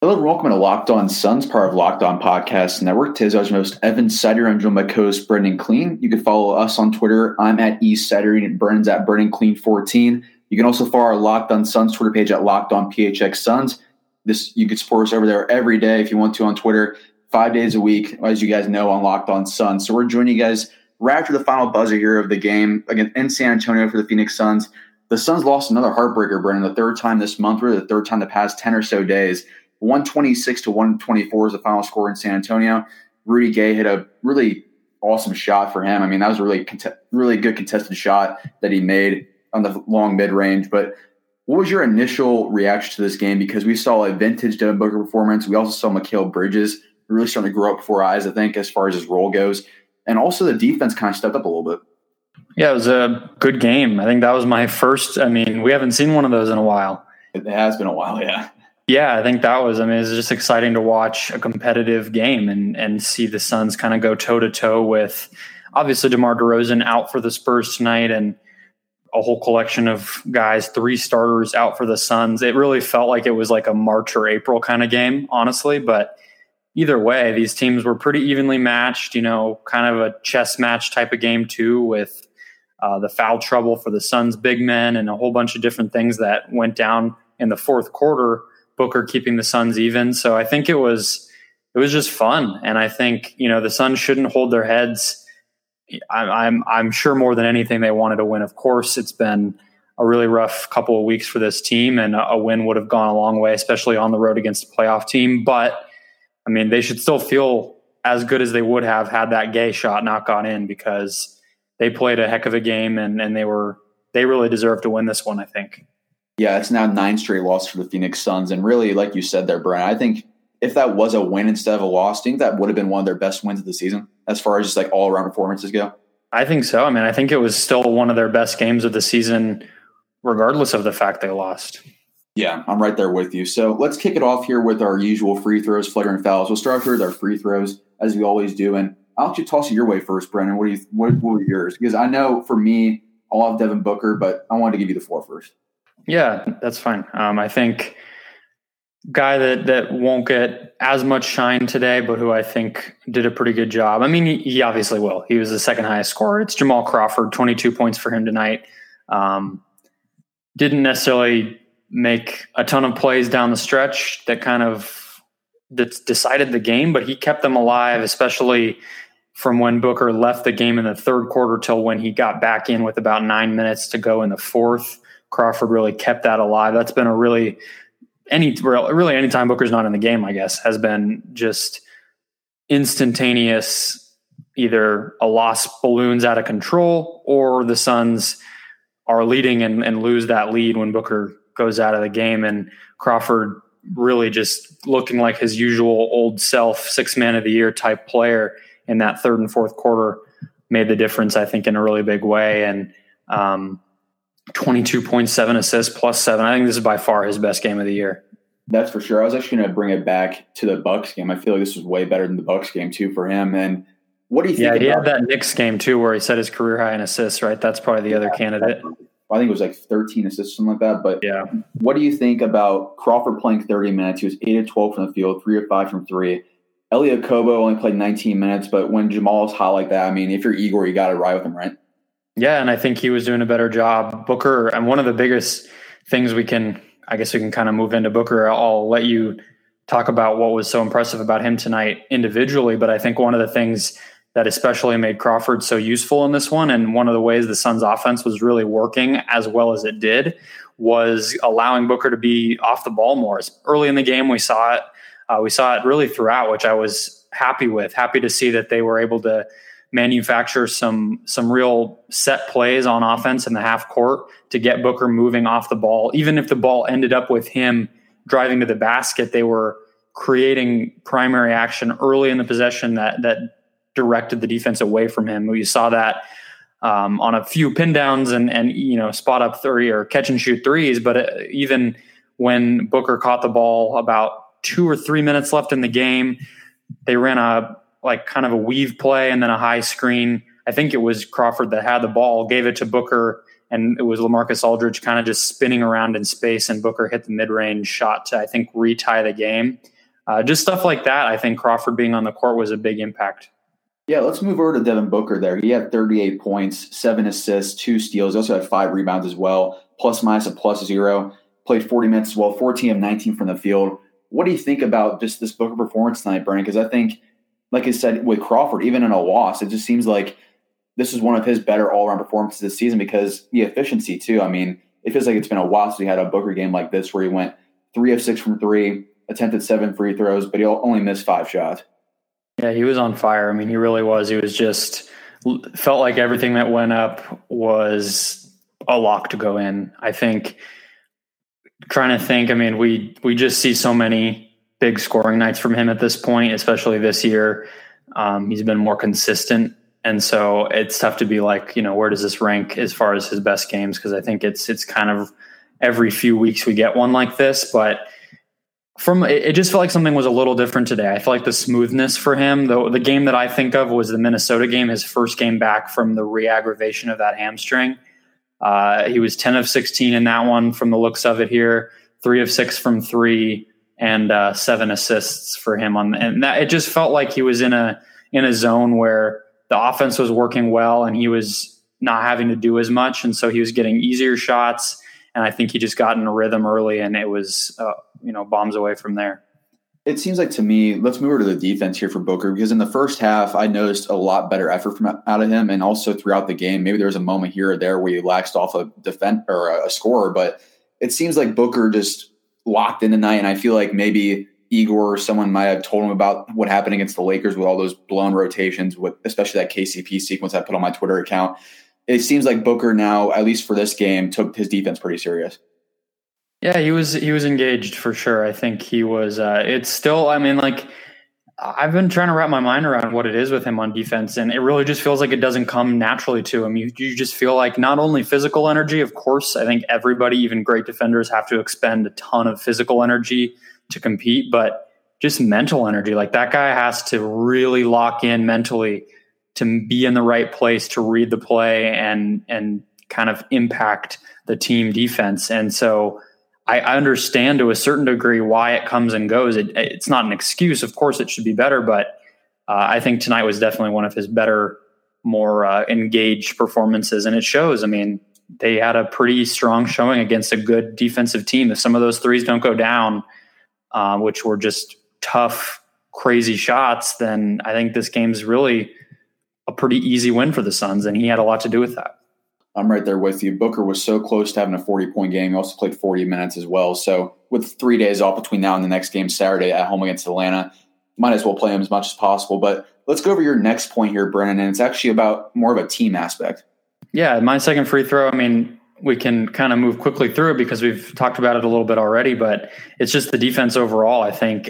Hello, welcome to Locked On Suns, part of Locked On Podcast Network. Today's our host, Evan Sider. I'm joined by co-host Brendan Clean. You can follow us on Twitter. I'm at eSider and Brendan's at BrendanClean14. You can also follow our Locked On Suns Twitter page at Locked On PHX Suns. You can support us over there every day if you want to on Twitter, 5 days a week, as you guys know, on Locked On Suns. So we're joining you guys right after the final buzzer here of the game against in San Antonio for the Phoenix Suns. The Suns lost another heartbreaker, Brendan, the third time this month, really the third time the past 10 or so days. 126 to 124 is the final score in San Antonio. Rudy Gay hit a really awesome shot for him. I mean, that was a really good contested shot that he made on the long mid-range. But what was your initial reaction to this game? Because we saw a vintage Devin Booker performance. We also saw Mikal Bridges really starting to grow up before our eyes, I think, as far as his role goes. And also the defense kind of stepped up a little bit. Yeah, it was a good game. I think that was my first. I mean, we haven't seen one of those in a while. It has been a while, yeah. Yeah, I think it's just exciting to watch a competitive game and see the Suns kind of go toe-to-toe with, obviously, DeMar DeRozan out for the Spurs tonight and a whole collection of guys, 3 starters out for the Suns. It really felt like it was like a March or April kind of game, honestly. But either way, these teams were pretty evenly matched, kind of a chess match type of game too, with the foul trouble for the Suns' big men and a whole bunch of different things that went down in the fourth quarter. Booker keeping the Suns even. So I think it was just fun. And I think, the Suns shouldn't hold their heads. I'm sure more than anything they wanted to win. Of course, it's been a really rough couple of weeks for this team, and a win would have gone a long way, especially on the road against a playoff team. But I mean, they should still feel as good as they would have had that Gay shot not gone in, because they played a heck of a game and they really deserve to win this one, I think. Yeah, it's now 9 straight losses for the Phoenix Suns. And really, like you said there, Brian, I think if that was a win instead of a loss, I think that would have been one of their best wins of the season as far as just like all-around performances go. I think so. I mean, I think it was still one of their best games of the season, regardless of the fact they lost. Yeah, I'm right there with you. So let's kick it off here with our usual free throws, flagrant fouls. We'll start here with our free throws, as we always do. And I'll let you toss it your way first, Brendan. What were yours? Because I know for me, I'll have Devin Booker, but I wanted to give you the floor first. Yeah, that's fine. I think guy that won't get as much shine today, but who I think did a pretty good job. I mean, he obviously will. He was the second highest scorer. It's Jamal Crawford, 22 points for him tonight. Didn't necessarily make a ton of plays down the stretch that decided the game, but he kept them alive, especially from when Booker left the game in the third quarter till when he got back in with about 9 minutes to go in the fourth. Crawford really kept that alive. That's been anytime Booker's not in the game, I guess, has been just instantaneous, either a loss balloons out of control or the Suns are leading and lose that lead when Booker goes out of the game. And Crawford really just looking like his usual old self, 6th man of the year type player in that third and fourth quarter made the difference, I think, in a really big way. And 22.7 assists plus 7. I think this is by far his best game of the year. That's for sure. I was actually going to bring it back to the Bucks game. I feel like this was way better than the Bucks game too for him. And what do you think? Yeah, he had that Knicks game too where he set his career high in assists, right? That's probably the other candidate. I think it was like 13 assists, something like that. But yeah, what do you think about Crawford playing 30 minutes? He was 8 of 12 from the field, 3 of 5 from 3. Elliot Kobo only played 19 minutes, but when Jamal's hot like that, I mean, if you're Igor, you got to ride with him, right? Yeah, and I think he was doing a better job. Booker, and one of the biggest things we can kind of move into Booker. I'll let you talk about what was so impressive about him tonight individually, but I think one of the things that especially made Crawford so useful in this one, and one of the ways the Suns offense was really working as well as it did, was allowing Booker to be off the ball more. Early in the game, we saw it. We saw it really throughout, which I was happy to see that they were able to manufacture some real set plays on offense in the half court to get Booker moving off the ball. Even if the ball ended up with him driving to the basket, they were creating primary action early in the possession that directed the defense away from him. We saw that on a few pin downs and spot up 3 or catch and shoot threes. But even when Booker caught the ball about 2 or 3 minutes left in the game, they ran kind of a weave play and then a high screen. I think it was Crawford that had the ball, gave it to Booker, and it was LaMarcus Aldridge kind of just spinning around in space, and Booker hit the mid-range shot to, I think, retie the game. Just stuff like that. I think Crawford being on the court was a big impact. Yeah, let's move over to Devin Booker there. He had 38 points, 7 assists, 2 steals. He also had 5 rebounds as well, plus minus a +0. Played 40 minutes as well, 14 of 19 from the field. What do you think about just this Booker performance tonight, Brandon? Because I think, like I said, with Crawford, even in a loss, it just seems like this is one of his better all-around performances this season because the efficiency, too. I mean, it feels like it's been a while since we had a Booker game like this where he went 3 of 6 from 3, attempted 7 free throws, but he only missed 5 shots. Yeah, he was on fire. I mean, he really was. He was just felt like everything that went up was a lock to go in. I think trying to think, I mean, we just see so many big scoring nights from him at this point, especially this year. He's been more consistent. And so it's tough to be like, where does this rank as far as his best games? Because I think it's kind of every few weeks we get one like this, but it just felt like something was a little different today. I feel like the smoothness for him, though, the game that I think of was the Minnesota game, his first game back from the re-aggravation of that hamstring. He was 10 of 16 in that one from the looks of it here, 3 of 6 from 3, and 7 assists for him and that it just felt like he was in a zone where the offense was working well and he was not having to do as much, and so he was getting easier shots. And I think he just got in a rhythm early, and it was, bombs away from there. It seems like to me, let's move over to the defense here for Booker, because in the first half, I noticed a lot better effort out of him, and also throughout the game. Maybe there was a moment here or there where he laxed off a defense or a scorer, but it seems like Booker just locked in tonight, and I feel like maybe Igor or someone might have told him about what happened against the Lakers with all those blown rotations, with especially that KCP sequence I put on my Twitter account. It seems like Booker now, at least for this game, took his defense pretty serious. Yeah, he was engaged for sure. I think he was. It's still. I mean, like I've been trying to wrap my mind around what it is with him on defense, and it really just feels like it doesn't come naturally to him. You just feel like not only physical energy, of course. I think everybody, even great defenders, have to expend a ton of physical energy to compete, but just mental energy. Like that guy has to really lock in mentally to be in the right place to read the play and kind of impact the team defense. And so I understand to a certain degree why it comes and goes. It's not an excuse. Of course it should be better, but I think tonight was definitely one of his better, more engaged performances. And it shows. I mean, they had a pretty strong showing against a good defensive team. If some of those threes don't go down, which were just tough, crazy shots, then I think this game's really a pretty easy win for the Suns, and he had a lot to do with that. I'm right there with you. Booker was so close to having a 40-point game. He also played 40 minutes as well. So with 3 days off between now and the next game Saturday at home against Atlanta, might as well play him as much as possible. But let's go over your next point here, Brennan, and it's actually about more of a team aspect. Yeah, my second free throw, I mean, we can kind of move quickly through it because we've talked about it a little bit already, but it's just the defense overall. I think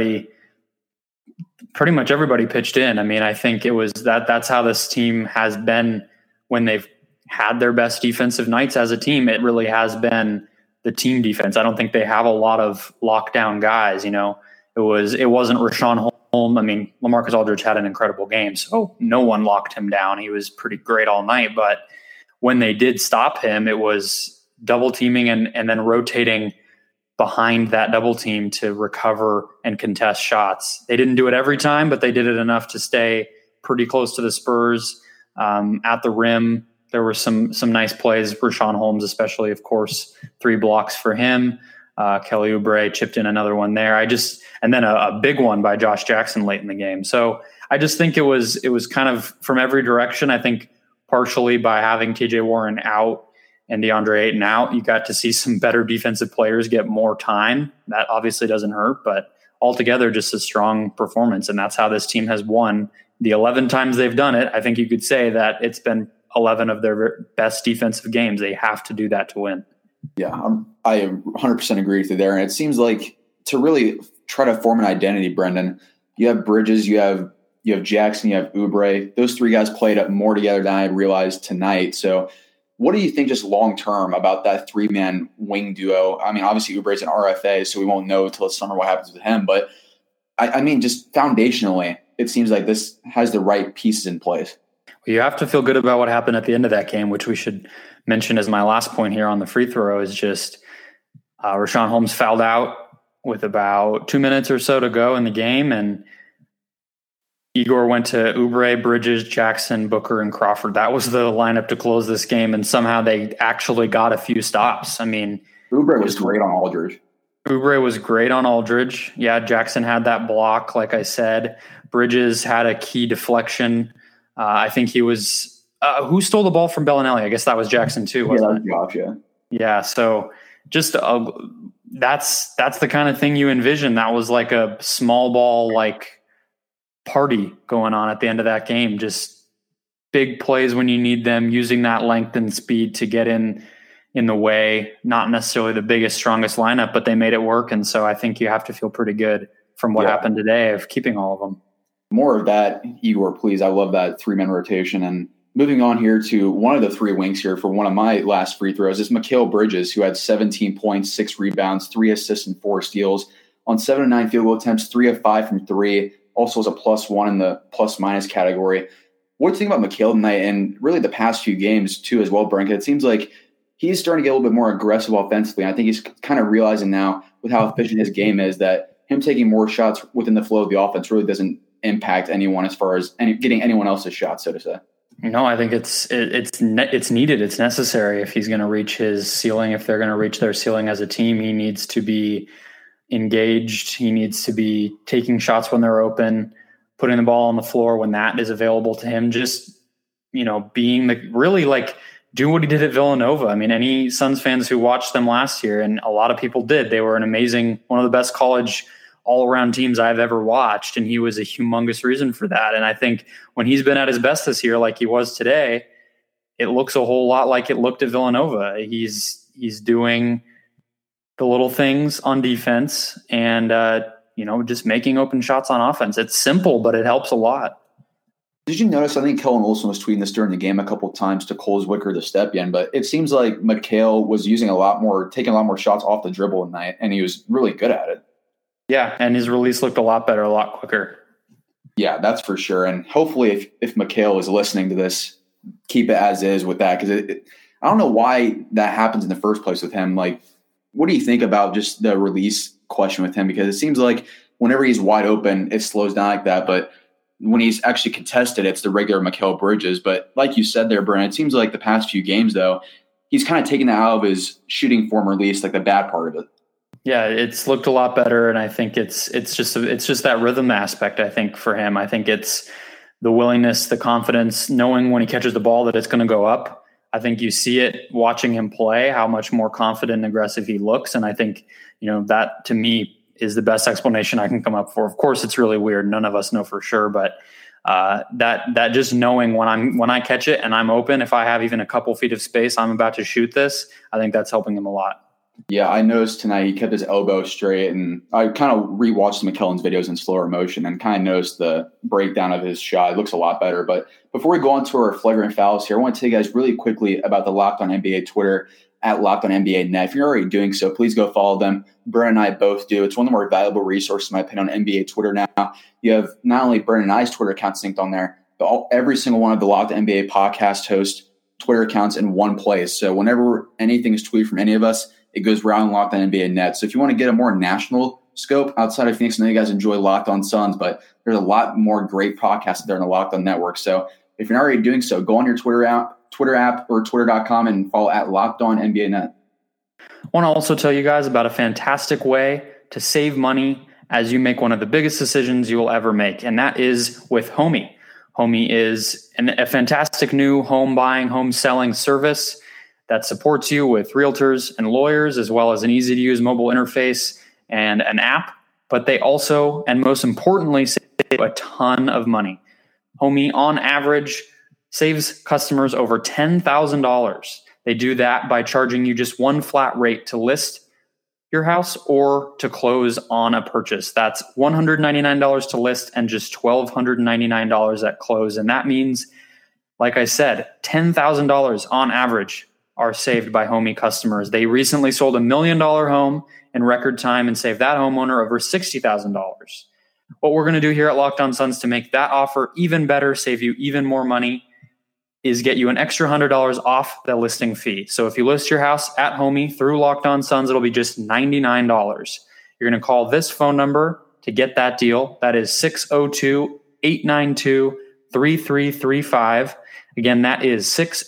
pretty much everybody pitched in. I mean, I think it was that's how this team has been when they've had their best defensive nights as a team. It really has been the team defense. I don't think they have a lot of lockdown guys. It wasn't Rashawn Holmes. I mean, LaMarcus Aldridge had an incredible game, so no one locked him down. He was pretty great all night, but when they did stop him, it was double teaming and then rotating behind that double team to recover and contest shots. They didn't do it every time, but they did it enough to stay pretty close to the Spurs at the rim. There were some nice plays. Rashawn Holmes, especially, of course, 3 blocks for him. Kelly Oubre chipped in another one there. And then a big one by Josh Jackson late in the game. So I just think it was kind of from every direction. I think partially by having TJ Warren out and DeAndre Ayton out, you got to see some better defensive players get more time. That obviously doesn't hurt, but altogether just a strong performance. And that's how this team has won the 11 times they've done it. I think you could say that it's been 11 of their best defensive games. They have to do that to win. Yeah, I 100% agree with you there. And it seems like to really try to form an identity, Brendan, you have Bridges, you have Jackson, you have Oubre. Those 3 guys played up more together than I realized tonight. So what do you think just long-term about that 3-man wing duo? I mean, obviously Oubre's an RFA, so we won't know until the summer what happens with him. But, I mean, just foundationally, it seems like this has the right pieces in place. Well, you have to feel good about what happened at the end of that game, which we should mention as my last point here on the free throw is just Rashawn Holmes fouled out. with about 2 minutes or so to go in the game, and Igor went to Oubre, Bridges, Jackson, Booker, and Crawford. That was the lineup to close this game, and somehow they actually got a few stops. I mean, Oubre was great on Aldridge. Oubre was great on Aldridge. Yeah, Jackson had that block, like I said. Bridges had a key deflection. I think he was who stole the ball from Bellinelli? I guess that was Jackson too, wasn't it? Josh, yeah. Yeah, so just that's the kind of thing you envision. That was like a small ball like party going on at the end of that game. Just big plays when you need them, using that length and speed to get in the way. Not necessarily the biggest, strongest lineup, but they made it work. And so I think you have to feel pretty good from what happened today of keeping all of them. More of that, Igor, please. I love that 3-man rotation. And moving on here to one of the 3 wings here for one of my last free throws is Mikal Bridges, who had 17 points, 6 rebounds, 3 assists, and 4 steals on 7 of 9 field goal attempts, 3 of 5 from 3. Also was a +1 in the plus-minus category. What do you think about Mikal tonight and really the past few games too as well, Brent? It seems like he's starting to get a little bit more aggressive offensively. And I think he's kind of realizing now with how efficient his game is that him taking more shots within the flow of the offense really doesn't impact anyone as far as getting anyone else's shots, so to say. No, I think it's needed. It's necessary if he's going to reach his ceiling. If they're going to reach their ceiling as a team, he needs to be engaged. He needs to be taking shots when they're open, putting the ball on the floor when that is available to him. Just, being do what he did at Villanova. I mean, any Suns fans who watched them last year, and a lot of people did, they were one of the best college all-around teams I've ever watched, and he was a humongous reason for that. And I think when he's been at his best this year, like he was today, it looks a whole lot like it looked at Villanova. He's doing the little things on defense and, just making open shots on offense. It's simple, but it helps a lot. Did you notice, I think Kellen Olson was tweeting this during the game a couple of times to Cole Zwicker to step in, but it seems like Mikal was taking a lot more shots off the dribble tonight, and he was really good at it. Yeah, and his release looked a lot better, a lot quicker. Yeah, that's for sure. And hopefully if Mikal is listening to this, keep it as is with that, because I don't know why that happens in the first place with him. Like, what do you think about just the release question with him? Because it seems like whenever he's wide open, it slows down like that. But when he's actually contested, it's the regular Mikal Bridges. But like you said there, Brent, it seems like the past few games, though, he's kind of taken that out of his shooting form release, like the bad part of it. Yeah, it's looked a lot better, and I think it's just that rhythm aspect. I think for him, I think it's the willingness, the confidence, knowing when he catches the ball that it's going to go up. I think you see it watching him play, how much more confident and aggressive he looks, and I think that to me is the best explanation I can come up for. Of course, it's really weird; none of us know for sure, but that just knowing when I catch it and I'm open, if I have even a couple feet of space, I'm about to shoot this. I think that's helping him a lot. Yeah, I noticed tonight he kept his elbow straight, and I kind of rewatched McKellen's videos in slower motion and kind of noticed the breakdown of his shot. It looks a lot better. But before we go on to our flagrant fouls here, I want to tell you guys really quickly about the Locked On NBA Twitter at Locked On NBA Net. If you're already doing so, please go follow them. Brent and I both do. It's one of the more valuable resources, in my opinion, on NBA Twitter now. You have not only Brent and I's Twitter accounts synced on there, but every single one of the Locked On NBA podcast hosts' Twitter accounts in one place. So whenever anything is tweeted from any of us, it goes around Locked On NBA Net. So if you want to get a more national scope outside of Phoenix, I know you guys enjoy Locked On Suns, but there's a lot more great podcasts there in the Locked On Network. So if you're not already doing so, go on your Twitter app or twitter.com and follow at Locked On NBA Net. I want to also tell you guys about a fantastic way to save money as you make one of the biggest decisions you will ever make, and that is with Homey. Homey is a fantastic new home buying, home selling service that supports you with realtors and lawyers, as well as an easy-to-use mobile interface and an app. But they also, and most importantly, save a ton of money. Homey, on average, saves customers over $10,000. They do that by charging you just one flat rate to list your house or to close on a purchase. That's $199 to list and just $1,299 at close. And that means, like I said, $10,000 on average are saved by Homey customers. They recently sold $1 million home in record time and saved that homeowner over $60,000. What we're going to do here at Locked On Suns to make that offer even better, save you even more money, is get you an extra $100 off the listing fee. So if you list your house at Homey through Locked On Suns, it'll be just $99. You're going to call this phone number to get that deal. That is 602-892-3335. Again, that is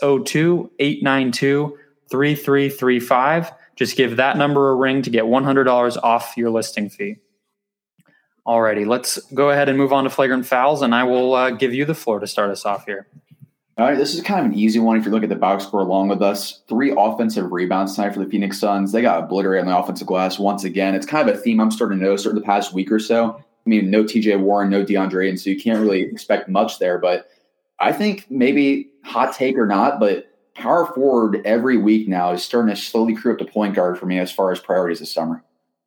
602-892-3335. Just give that number a ring to get $100 off your listing fee. Alrighty, let's go ahead and move on to flagrant fouls, and I will give you the floor to start us off here. All right, this is kind of an easy one if you look at the box score along with us. 3 offensive rebounds tonight for the Phoenix Suns. They got obliterated on the offensive glass once again. It's kind of a theme I'm starting to notice over the past week or so. I mean, no TJ Warren, no DeAndre, and so you can't really expect much there. But I think maybe hot take or not, but power forward every week now is starting to slowly creep up the point guard for me as far as priorities this summer.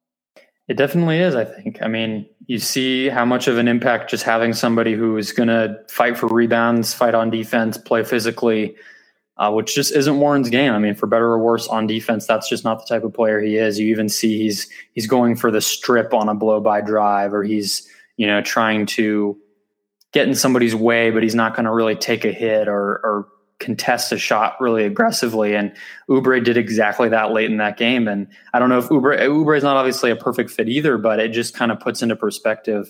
It definitely is, I think. I mean, you see how much of an impact just having somebody who is going to fight for rebounds, fight on defense, play physically, which just isn't Warren's game. I mean, for better or worse on defense, that's just not the type of player he is. You even see he's going for the strip on a blow-by drive, or he's, trying to get in somebody's way, but he's not going to really take a hit or contest a shot really aggressively. And Oubre did exactly that late in that game. And I don't know if Oubre is not obviously a perfect fit either, but it just kind of puts into perspective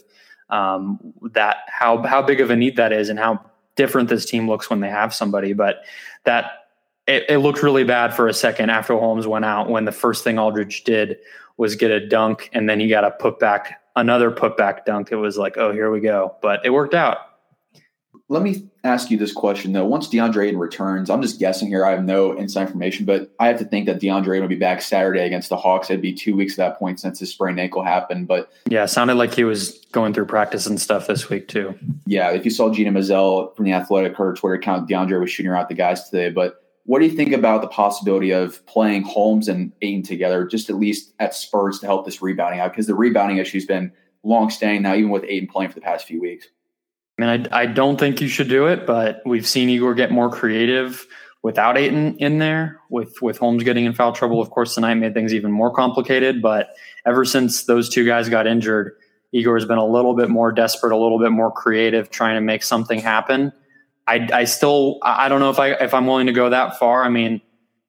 that how big of a need that is and how different this team looks when they have somebody. But that it looked really bad for a second after Holmes went out, when the first thing Aldridge did was get a dunk, and then he got another putback dunk. It was like, oh, here we go. But it worked out. Let me ask you this question, though. Once DeAndre Ayton returns, I'm just guessing here. I have no inside information, but I have to think that DeAndre Ayton will be back Saturday against the Hawks. It'd be 2 weeks at that point since his sprained ankle happened. But yeah, it sounded like he was going through practice and stuff this week too. Yeah, if you saw Gina Mazzell from the Athletic, her Twitter account, DeAndre was shooting out the guys today. But what do you think about the possibility of playing Holmes and Ayton together, just at least at spurts to help this rebounding out? Because the rebounding issue has been long-standing now, even with Ayton playing for the past few weeks. I mean, I don't think you should do it, but we've seen Igor get more creative without Ayton in there, with Holmes getting in foul trouble, of course, tonight made things even more complicated. But ever since those two guys got injured, Igor has been a little bit more desperate, a little bit more creative, trying to make something happen. I don't know if I'm willing to go that far. I mean,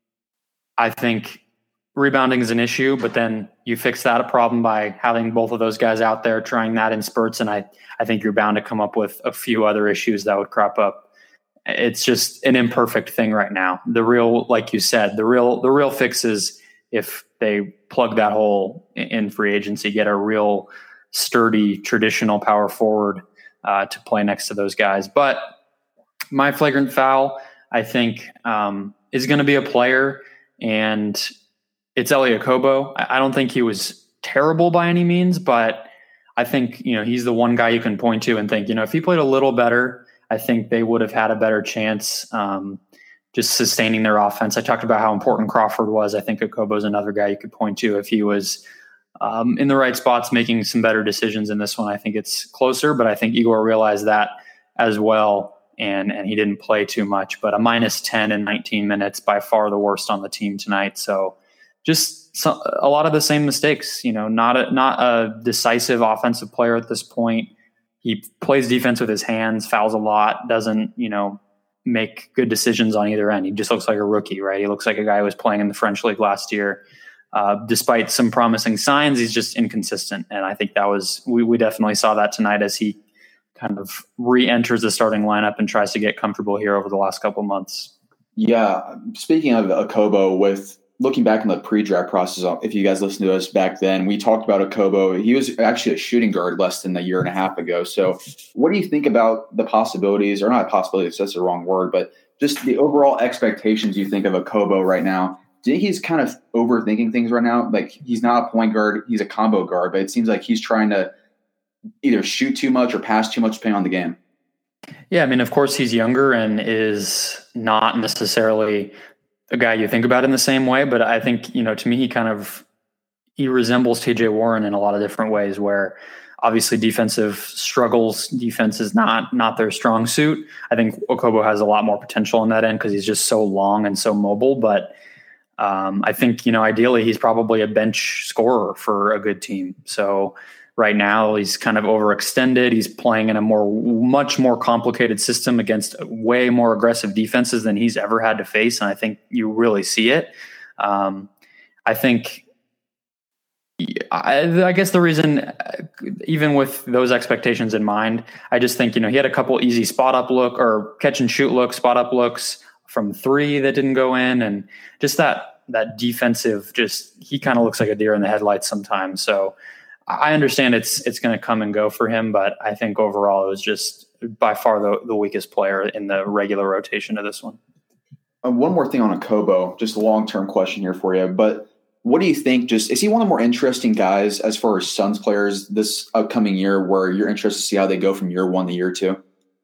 I think rebounding is an issue, but then you fix that problem by having both of those guys out there trying that in spurts. And I think you're bound to come up with a few other issues that would crop up. It's just an imperfect thing right now. The real, like you said, the real fix is if they plug that hole in free agency, get a real sturdy, traditional power forward to play next to those guys. But my flagrant foul, I think, is going to be a player, and it's Elie Okobo. I don't think he was terrible by any means, but I think, he's the one guy you can point to and think, if he played a little better, I think they would have had a better chance just sustaining their offense. I talked about how important Crawford was. I think Okobo is another guy you could point to if he was in the right spots, making some better decisions in this one. I think it's closer, but I think Igor realized that as well. And he didn't play too much, but a -10 in 19 minutes, by far the worst on the team tonight. So just a lot of the same mistakes, not a decisive offensive player at this point. He plays defense with his hands, fouls a lot, doesn't, make good decisions on either end. He just looks like a rookie, right? He looks like a guy who was playing in the French league last year. Despite some promising signs, he's just inconsistent. And I think we definitely saw that tonight as he kind of re-enters the starting lineup and tries to get comfortable here over the last couple of months. Yeah. Speaking of Okobo, with looking back in the pre-draft process, if you guys listened to us back then, we talked about Okobo. He was actually a shooting guard less than a year and a half ago. So what do you think about the possibilities, or not possibilities, that's the wrong word, but just the overall expectations you think of Okobo right now? Do you think he's kind of overthinking things right now? Like, he's not a point guard, he's a combo guard, but it seems like he's trying to either shoot too much or pass too much depending on the game. Yeah, I mean, of course he's younger and is not necessarily a guy you think about in the same way, but I think, to me, he resembles TJ Warren in a lot of different ways, where obviously defensive struggles, defense is not their strong suit. I think Okobo has a lot more potential in that end because he's just so long and so mobile, but I think, ideally he's probably a bench scorer for a good team. So right now he's kind of overextended. He's playing in a much more complicated system against way more aggressive defenses than he's ever had to face. And I think you really see it. I think I guess the reason, even with those expectations in mind, I just think, he had a couple easy spot up look or catch and shoot looks, spot up looks from three that didn't go in. And just that defensive, he kind of looks like a deer in the headlights sometimes. So I understand it's going to come and go for him, but I think overall it was just by far the weakest player in the regular rotation of this one. One more thing on Okobo, just a long-term question here for you, but what do you think? Is he one of the more interesting guys as far as Suns players this upcoming year, where you're interested to see how they go from year one to year two?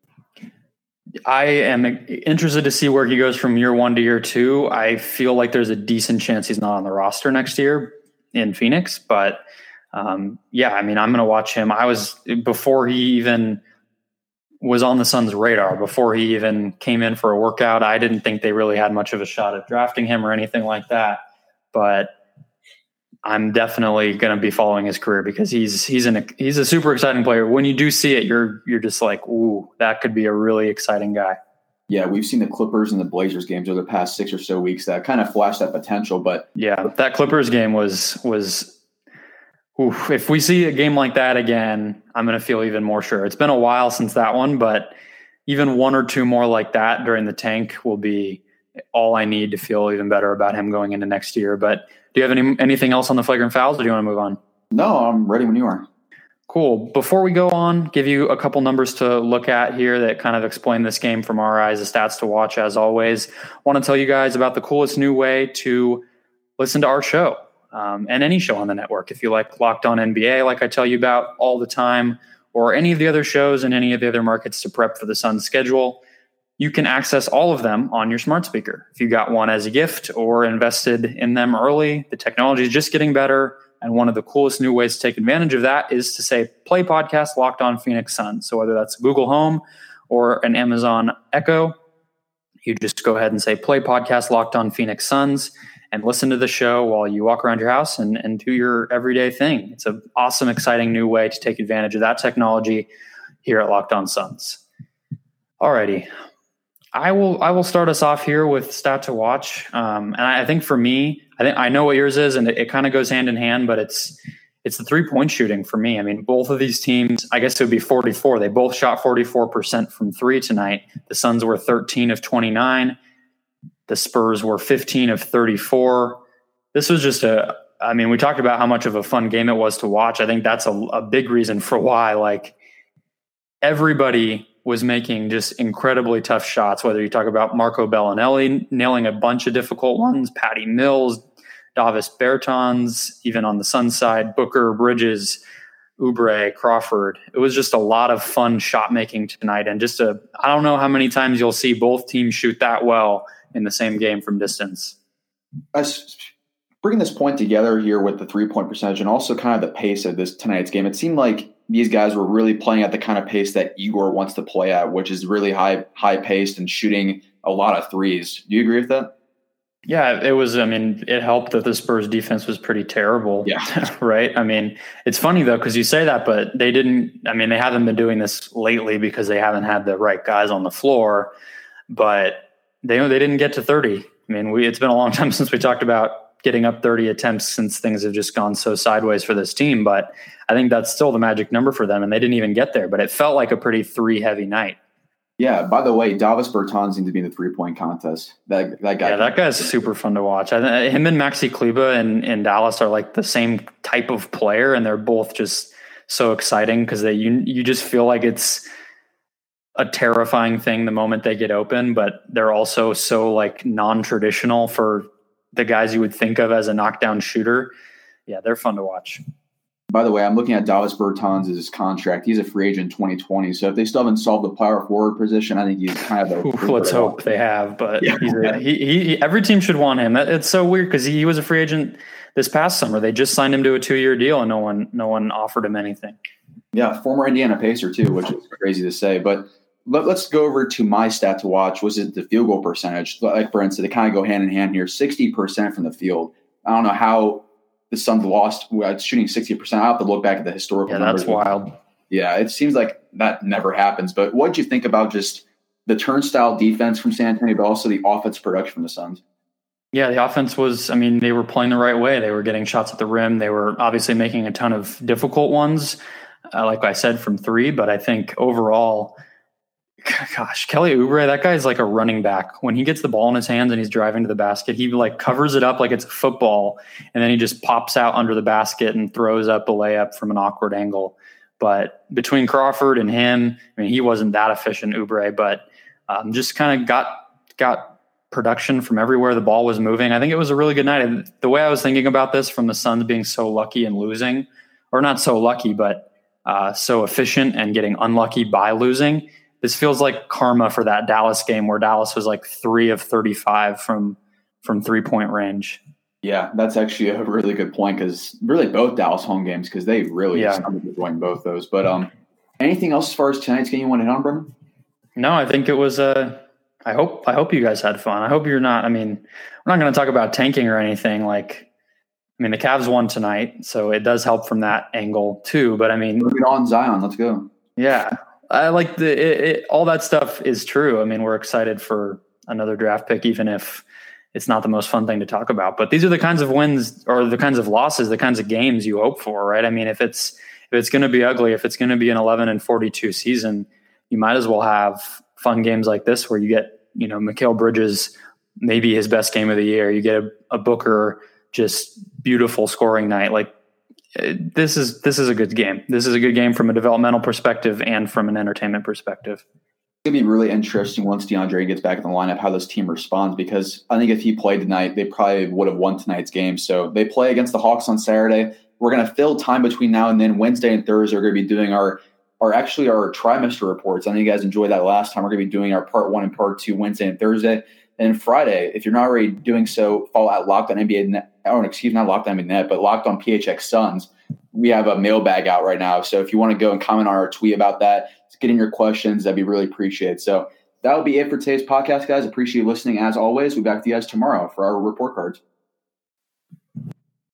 I am interested to see where he goes from year one to year two. I feel like there's a decent chance he's not on the roster next year in Phoenix, but I'm going to watch him. Before he even was on the Suns' radar, before he even came in for a workout, I didn't think they really had much of a shot at drafting him or anything like that, but I'm definitely going to be following his career because he's a super exciting player. When you do see it, you're just like, ooh, that could be a really exciting guy. Yeah, we've seen the Clippers and the Blazers games over the past 6 or so weeks that kind of flashed that potential. But yeah, that Clippers game was oof, if we see a game like that again, I'm going to feel even more sure. It's been a while since that one, but even one or two more like that during the tank will be all I need to feel even better about him going into next year. But do you have anything else on the flagrant fouls, or do you want to move on? No, I'm ready when you are. Cool. Before we go on, give you a couple numbers to look at here that kind of explain this game from our eyes, the stats to watch as always. Want to tell you guys about the coolest new way to listen to our show and any show on the network. If you like Locked On NBA, like I tell you about all the time, or any of the other shows in any of the other markets to prep for the Suns schedule, you can access all of them on your smart speaker. If you got one as a gift or invested in them early, the technology is just getting better. And one of the coolest new ways to take advantage of that is to say, play podcast Locked On Phoenix Suns. So whether that's Google Home or an Amazon Echo, you just go ahead and say, play podcast Locked On Phoenix Suns and listen to the show while you walk around your house and do your everyday thing. It's an awesome, exciting new way to take advantage of that technology here at Locked On Suns. Alrighty. I will start us off here with stat to watch. And I think for me, I know what yours is, and it kind of goes hand in hand, but it's the 3-point shooting for me. I mean, both of these teams, I guess it would be 44. They both shot 44% from three tonight. The Suns were 13 of 29. The Spurs were 15 of 34. This was just we talked about how much of a fun game it was to watch. I think that's a big reason for why, like, everybody was making just incredibly tough shots, whether you talk about Marco Bellinelli nailing a bunch of difficult ones, Patty Mills, Davis Bertans, even on the Suns side, Booker, Bridges, Oubre, Crawford. It was just a lot of fun shot making tonight. And I don't know how many times you'll see both teams shoot that well in the same game from distance. Bringing this point together here with the 3-point percentage and also kind of the pace of tonight's game, it seemed like these guys were really playing at the kind of pace that Igor wants to play at, which is really high paced and shooting a lot of threes. Do you agree with that? Yeah, it was. I mean, it helped that the Spurs defense was pretty terrible. Yeah. Right. I mean, it's funny though, because you say that, but they didn't. I mean, they haven't been doing this lately because they haven't had the right guys on the floor, but they didn't get to 30. I mean, it's been a long time since we talked about getting up 30 attempts since things have just gone so sideways for this team. But I think that's still the magic number for them, and they didn't even get there. But it felt like a pretty three-heavy night. Yeah, by the way, Davis Bertans seems to be in the 3-point contest. That guy. Yeah, that guy's super fun to watch. Him and Maxi Kleber in Dallas are like the same type of player, and they're both just so exciting because you just feel like it's a terrifying thing the moment they get open, but they're also so like non-traditional for the guys you would think of as a knockdown shooter. Yeah, they're fun to watch. By the way, I'm looking at Davis Bertans' contract. He's a free agent 2020. So if they still haven't solved the power forward position, I think he's kind of let's hope they have. But yeah. Every team should want him. It's so weird because he was a free agent this past summer. They just signed him to a 2-year deal, and no one offered him anything. Yeah, former Indiana Pacer too, which is crazy to say. But let's go over to my stat to watch. Was it the field goal percentage? Like for instance, they kind of go hand in hand here. 60% from the field. I don't know how the Suns lost shooting 60%. I have to look back at the historical numbers. That's wild. Yeah, it seems like that never happens. But what did you think about just the turnstile defense from San Antonio, but also the offense production from the Suns? Yeah, the offense was, I mean, they were playing the right way. They were getting shots at the rim. They were obviously making a ton of difficult ones, like I said, from three. But I think overall, gosh, Kelly Oubre, that guy's like a running back. When he gets the ball in his hands and he's driving to the basket, he like covers it up like it's a football, and then he just pops out under the basket and throws up a layup from an awkward angle. But between Crawford and him, I mean, he wasn't that efficient, Oubre, but just kind of got production from everywhere the ball was moving. I think it was a really good night. And the way I was thinking about this, from the Suns being so lucky and losing, or not so lucky, but so efficient and getting unlucky by losing, this feels like karma for that Dallas game where Dallas was like 3 of 35 from 3-point range. Yeah, that's actually a really good point, because really both Dallas home games, because they really enjoying both those. But anything else as far as tonight's game you want to hit on, Brendan? No, I think it was I hope you guys had fun. I hope you're not. I mean, we're not going to talk about tanking or anything. Like, I mean, the Cavs won tonight, so it does help from that angle too. But I mean, look it on Zion. Let's go. Yeah, I like all that stuff is true. I mean, we're excited for another draft pick, even if it's not the most fun thing to talk about. But these are the kinds of wins, or the kinds of losses, the kinds of games you hope for, right? I mean, if it's going to be ugly, if it's going to be an 11-42 season, you might as well have fun games like this where you get, Mikal Bridges, maybe his best game of the year. You get a Booker, just beautiful scoring night. Like, this is a good game. This is a good game from a developmental perspective and from an entertainment perspective. It's going to be really interesting once DeAndre gets back in the lineup, how this team responds, because I think if he played tonight, they probably would have won tonight's game. So they play against the Hawks on Saturday. We're going to fill time between now and then. Wednesday and Thursday, we're going to be doing our trimester reports. I know you guys enjoyed that last time. We're going to be doing our part 1 and part 2 Wednesday and Thursday. And Friday, if you're not already doing so, follow at Locked On NBA Net, not Locked On NBA Net, but Locked On PHX Suns. We have a mailbag out right now. So if you want to go and comment on our tweet about that, get in your questions, that'd be really appreciated. So that will be it for today's podcast, guys. Appreciate you listening as always. We'll be back to you guys tomorrow for our report cards.